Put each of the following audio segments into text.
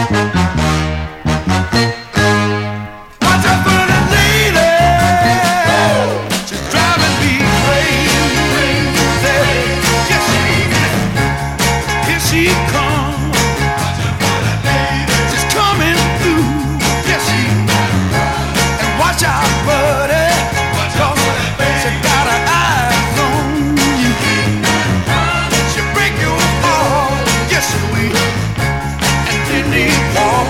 Watch out for that lady. She's driving me crazy. Yes, she is. Here she comes. She's coming through. Yes, she is. And watch out, buddy. She got her eyes on you. She'll break your heart. Yes, she will. And then they fall.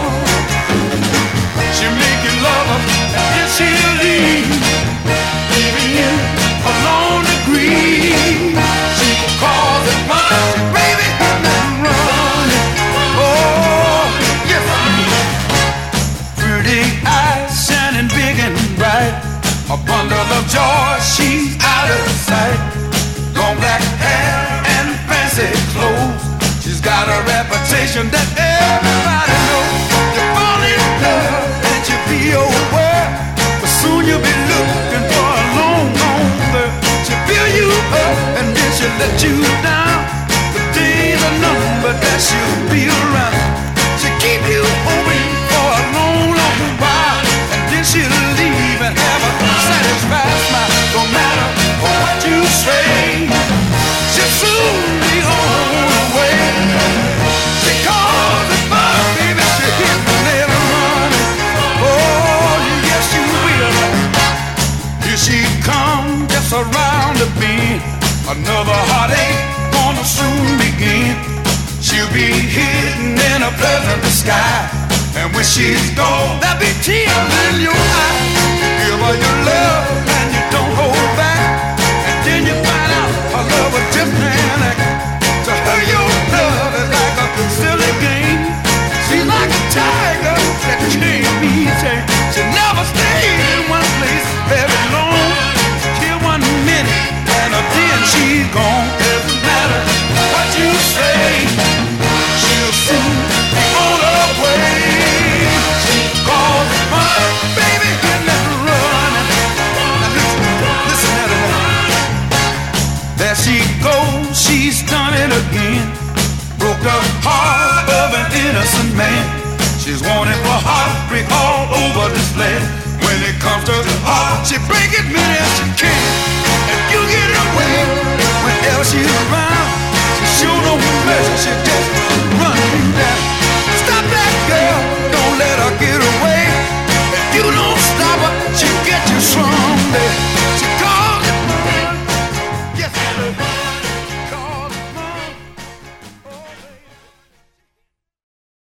She'll make you love her. And then she'll leave. Leaving you alone to grieve. She will cause it fun. Baby, and then run. Oh, yes, I will. Pretty eyes shining big and bright. A bundle of joy, she's out of sight. Long black hair and fancy clothes. She's got a reputation that everybody knows. You fall in love and you be aware, but soon you'll be looking for a long, long girl. She'll fill you up and then she'll let you down. The day's a number that she'll be around. She'll keep you hoping for a long, long while, and then she'll leave and have a satisfied smile. No matter what you say, she'll soon be on her way. She calls it fun, baby, she hits the nail running. Oh, yes, you will. Here she comes, just around the bend. Another heartache gonna soon begin. She'll be hidden in a pleasant sky, and when she's gone, there'll be tears in your eyes. Give her your love and you don't hold back, and then you find out her love was just an act. To her your love is like a silly game. She's like a tiger that can't be tamed. She never stays in one place very long. Here 1 minute and then she's gone. Doesn't matter what you say, she'll soon be on her way. She calls it fun, baby, and that's running. Now listen at her now. There she goes, she's done it again. Broke the heart of an innocent man. She's wanted for heartbreak all over this land. When it comes to the heart, she break it many as she can. And you get away whenever she's around. She sure no mercy, she just runs.